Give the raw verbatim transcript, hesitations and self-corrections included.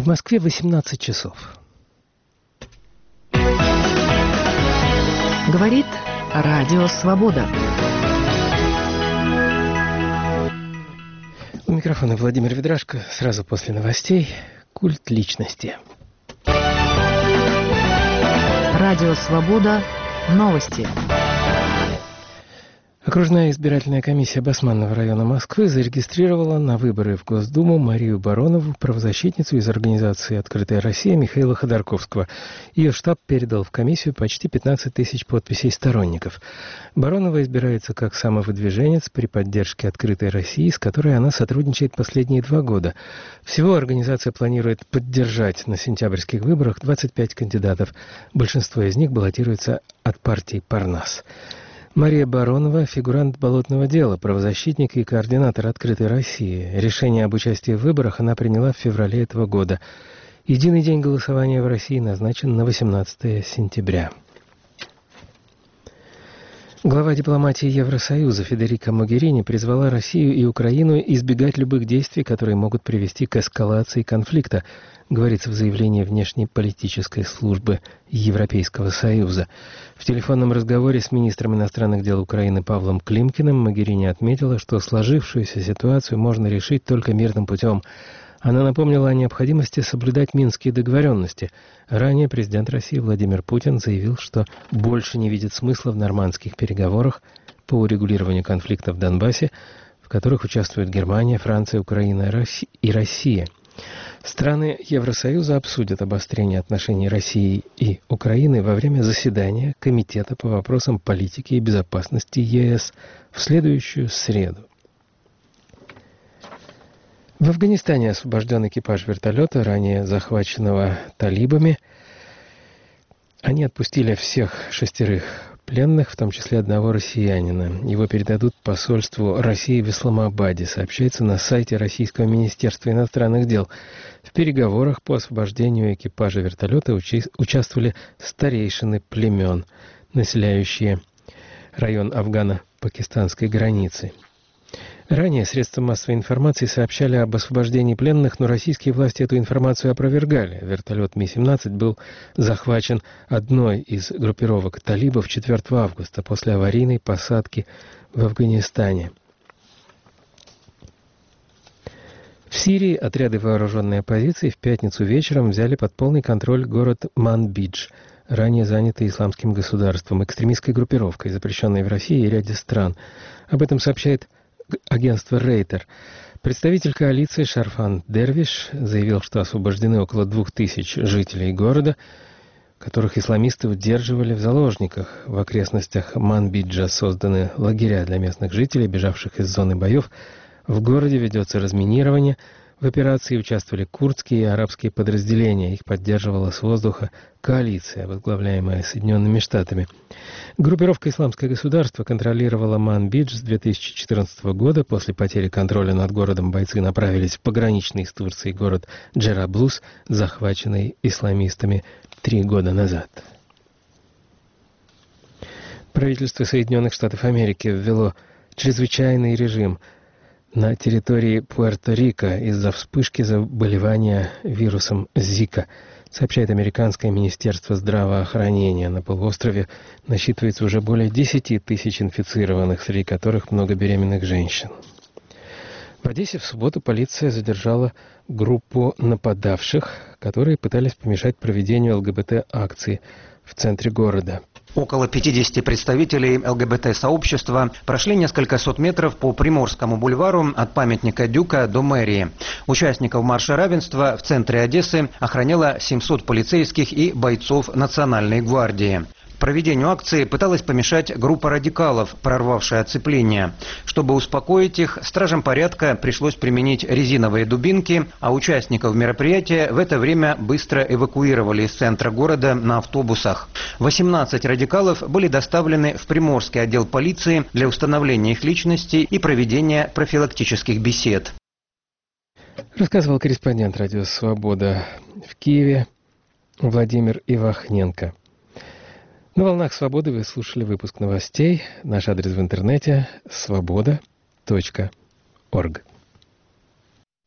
В Москве восемнадцать часов. Говорит Радио Свобода. У микрофона Владимир Ведрашко. Сразу после новостей «Культ личности». Радио Свобода. Новости. Окружная избирательная комиссия Басманного района Москвы зарегистрировала на выборы в Госдуму Марию Баронову, правозащитницу из организации «Открытая Россия» Михаила Ходорковского. Ее штаб передал в комиссию почти пятнадцать тысяч подписей сторонников. Баронова избирается как самовыдвиженец при поддержке «Открытой России», с которой она сотрудничает последние два года. Всего организация планирует поддержать на сентябрьских выборах двадцать пять кандидатов. Большинство из них баллотируются от партии «Парнас». Мария Баронова – фигурант болотного дела, правозащитник и координатор «Открытой России». Решение об участии в выборах она приняла в феврале этого года. Единый день голосования в России назначен на восемнадцатое сентября. Глава дипломатии Евросоюза Федерика Могерини призвала Россию и Украину избегать любых действий, которые могут привести к эскалации конфликта, говорится в заявлении внешнеполитической службы Европейского Союза. В телефонном разговоре с министром иностранных дел Украины Павлом Климкиным Могерини отметила, что сложившуюся ситуацию можно решить только мирным путем. Она напомнила о необходимости соблюдать минские договоренности. Ранее президент России Владимир Путин заявил, что больше не видит смысла в нормандских переговорах по урегулированию конфликта в Донбассе, в которых участвуют Германия, Франция, Украина и Россия. Страны Евросоюза обсудят обострение отношений России и Украины во время заседания Комитета по вопросам политики и безопасности ЕС в следующую среду. В Афганистане освобожден экипаж вертолета, ранее захваченного талибами. Они отпустили всех шестерых пленных, в том числе одного россиянина. Его передадут посольству России в Исламабаде, сообщается на сайте Российского министерства иностранных дел. В переговорах по освобождению экипажа вертолета учи- участвовали старейшины племен, населяющие район афгано-пакистанской границы. Ранее средства массовой информации сообщали об освобождении пленных, но российские власти эту информацию опровергали. Вертолет Ми семнадцать был захвачен одной из группировок талибов четвёртого августа после аварийной посадки в Афганистане. В Сирии отряды вооруженной оппозиции в пятницу вечером взяли под полный контроль город Манбидж, ранее занятый исламским государством, экстремистской группировкой, запрещенной в России и ряде стран. Об этом сообщает агентство Рейтер. Представитель коалиции Шарфан Дервиш заявил, что освобождены около двух тысяч жителей города, которых исламисты удерживали в заложниках. В окрестностях Манбиджа созданы лагеря для местных жителей, бежавших из зоны боев. В городе ведется разминирование. В операции участвовали курдские и арабские подразделения. Их поддерживала с воздуха коалиция, возглавляемая Соединенными Штатами. Группировка «Исламское государство» контролировала Манбидж с две тысячи четырнадцатого года. После потери контроля над городом бойцы направились в пограничный с Турцией город Джераблус, захваченный исламистами три года назад. Правительство Соединенных Штатов Америки ввело чрезвычайный режим на территории Пуэрто-Рико из-за вспышки заболевания вирусом Зика, сообщает американское министерство здравоохранения. На полуострове насчитывается уже более десяти тысяч инфицированных, среди которых много беременных женщин. В Одессе в субботу полиция задержала группу нападавших, которые пытались помешать проведению ЛГБТ-акции в центре города. Около пятидесяти представителей ЛГБТ-сообщества прошли несколько сот метров по Приморскому бульвару от памятника Дюка до мэрии. Участников марша равенства в центре Одессы охраняло семьсот полицейских и бойцов Национальной гвардии. Проведению акции пыталась помешать группа радикалов, прорвавшая оцепление. Чтобы успокоить их, стражам порядка пришлось применить резиновые дубинки, а участников мероприятия в это время быстро эвакуировали из центра города на автобусах. восемнадцать радикалов были доставлены в Приморский отдел полиции для установления их личности и проведения профилактических бесед. Рассказывал корреспондент «Радио Свобода» в Киеве Владимир Ивахненко. На волнах «Свободы» вы слушали выпуск новостей. Наш адрес в интернете – свобода точка орг.